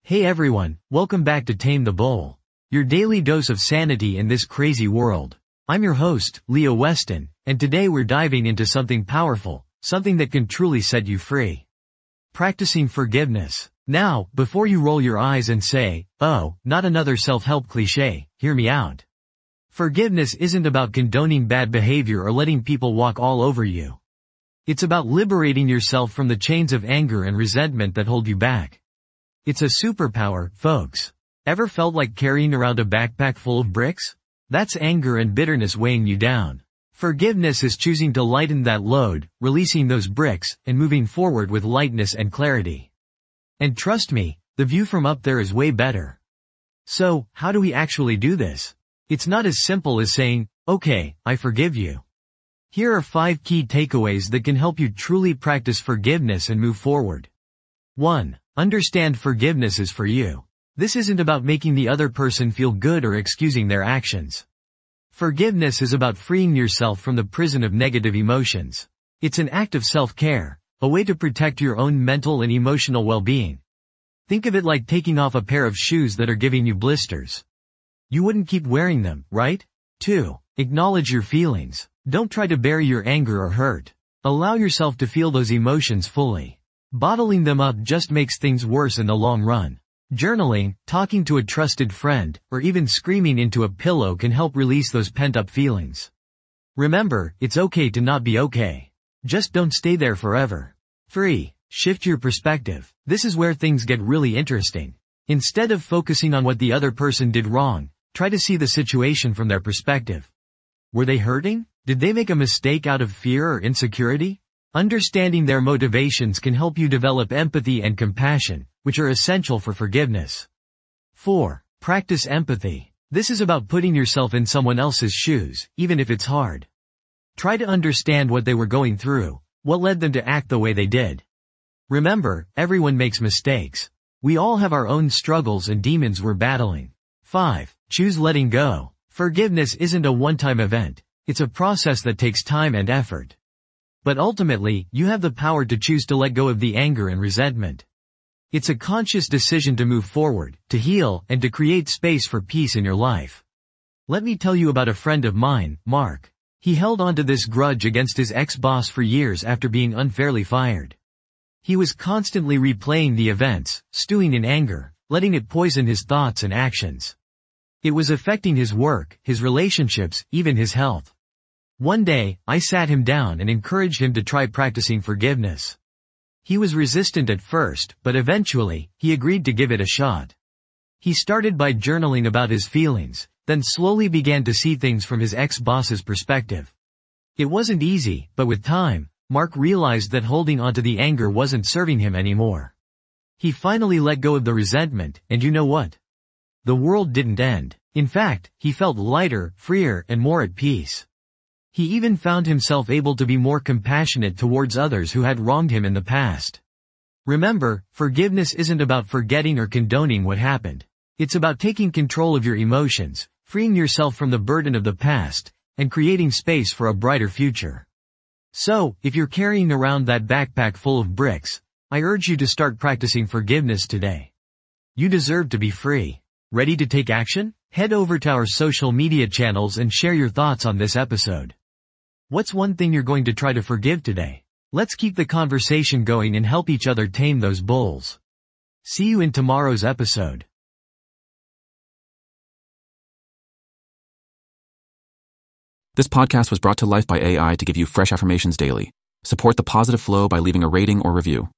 Hey everyone, welcome back to Tame the Bull, your daily dose of sanity in this crazy world. I'm your host, Leo Weston, and today we're diving into something powerful, something that can truly set you free. Practicing forgiveness. Now, before you roll your eyes and say, oh, not another self-help cliché, hear me out. Forgiveness isn't about condoning bad behavior or letting people walk all over you. It's about liberating yourself from the chains of anger and resentment that hold you back. It's a superpower, folks. Ever felt like carrying around a backpack full of bricks? That's anger and bitterness weighing you down. Forgiveness is choosing to lighten that load, releasing those bricks, and moving forward with lightness and clarity. And trust me, the view from up there is way better. So, how do we actually do this? It's not as simple as saying, okay, I forgive you. Here are 5 key takeaways that can help you truly practice forgiveness and move forward. 1. Understand forgiveness is for you. This isn't about making the other person feel good or excusing their actions. Forgiveness is about freeing yourself from the prison of negative emotions. It's an act of self-care, a way to protect your own mental and emotional well-being. Think of it like taking off a pair of shoes that are giving you blisters. You wouldn't keep wearing them, right? 2. Acknowledge your feelings. Don't try to bury your anger or hurt. Allow yourself to feel those emotions fully. Bottling them up just makes things worse in the long run. Journaling, talking to a trusted friend, or even screaming into a pillow can help release those pent-up feelings. Remember, it's okay to not be okay. Just don't stay there forever. 3. Shift your perspective. This is where things get really interesting. Instead of focusing on what the other person did wrong, try to see the situation from their perspective. Were they hurting? Did they make a mistake out of fear or insecurity? Understanding their motivations can help you develop empathy and compassion, which are essential for forgiveness. 4. Practice empathy. This is about putting yourself in someone else's shoes, even if it's hard. Try to understand what they were going through, what led them to act the way they did. Remember, everyone makes mistakes. We all have our own struggles and demons we're battling. 5. Choose letting go. Forgiveness isn't a one-time event. It's a process that takes time and effort. But ultimately, you have the power to choose to let go of the anger and resentment. It's a conscious decision to move forward, to heal, and to create space for peace in your life. Let me tell you about a friend of mine, Mark. He held on to this grudge against his ex-boss for years after being unfairly fired. He was constantly replaying the events, stewing in anger, letting it poison his thoughts and actions. It was affecting his work, his relationships, even his health. One day, I sat him down and encouraged him to try practicing forgiveness. He was resistant at first, but eventually, he agreed to give it a shot. He started by journaling about his feelings, then slowly began to see things from his ex-boss's perspective. It wasn't easy, but with time, Mark realized that holding onto the anger wasn't serving him anymore. He finally let go of the resentment, and you know what? The world didn't end. In fact, he felt lighter, freer, and more at peace. He even found himself able to be more compassionate towards others who had wronged him in the past. Remember, forgiveness isn't about forgetting or condoning what happened. It's about taking control of your emotions, freeing yourself from the burden of the past, and creating space for a brighter future. So, if you're carrying around that backpack full of bricks, I urge you to start practicing forgiveness today. You deserve to be free. Ready to take action? Head over to our social media channels and share your thoughts on this episode. What's one thing you're going to try to forgive today? Let's keep the conversation going and help each other tame those bulls. See you in tomorrow's episode. This podcast was brought to life by AI to give you fresh affirmations daily. Support the positive flow by leaving a rating or review.